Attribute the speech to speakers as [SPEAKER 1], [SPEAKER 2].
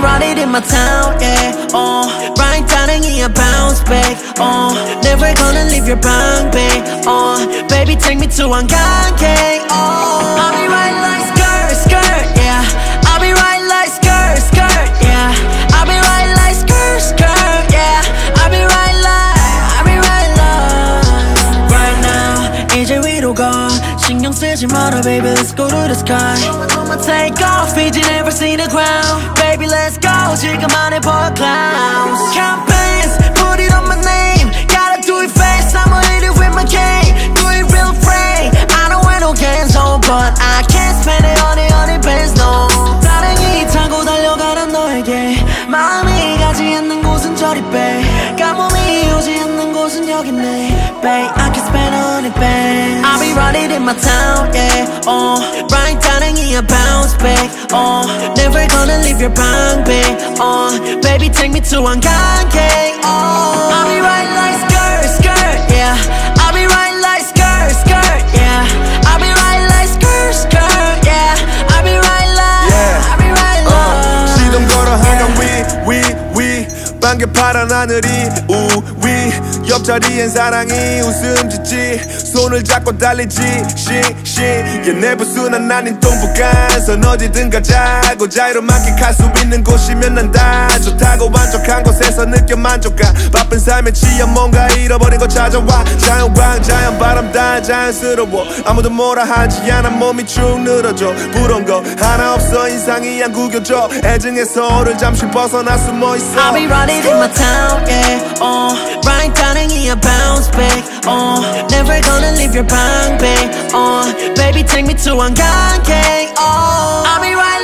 [SPEAKER 1] running in my town, yeah. Right 다행이야 bounce back. Never gonna leave your bunk, babe. Baby, take me to 한강갱. I'll be right like skirt, skirt, yeah. I'll be right like skirt, skirt, yeah. I'll be right like skirt, skirt, yeah. I'll be right like right now. 이제 위로 가. 신경 쓰지 마라, baby. Let's go to the sky. I'ma take off, 이제 never see the ground. Baby, let's go. 지금 안에 보여 clouds. Campaigns, put it on my name. Gotta do it fast. I'ma hit it with my game. Do it real frame. I don't wear no games on, but I can't spend it on it bands, no. 다행히 타고 달려가는 너에게 마음이 가지 않는 곳은 저리 빼. 가뭄이 오지 않는 곳은 여기네, babe. I can spend on it bands. I'll be running in my town, yeah. Right 다행이야 bounce back. Never gonna leave your bunk, babe. Baby, take me to 한강갱. I'll be right like skirt, skirt, yeah. I'll be right like skirt, skirt, yeah. I'll be right like skirt, skirt, yeah. I'll be right like, yeah. I'll be right like.
[SPEAKER 2] 시동 걸어 한강 위 반개 파란 하늘이 우위 옆자리엔 사랑이 웃음 짓지 손을 잡고 달리지 내 부수는 아닌 동북아선 어디든 가자고 자유로 만끽할 수 있는 곳이면 난 다 좋다고 완벽한 곳에서 느껴 만족감 바쁜 삶에 치여 뭔가 잃어버린 거 찾아와 자연광 자연바람 다 자연스러워 아무도 뭐라 하지 않아 몸이 축 늘어져 부러운 거 하나 없어 인상이 안 구겨져 애증에서 얼을 잠시 벗어나 숨어있어
[SPEAKER 1] I'll be running in my town, yeah. Right 다행이야 bounce back. Never gonna leave your bunk, babe. Baby, take me to 한강갱. I'll be right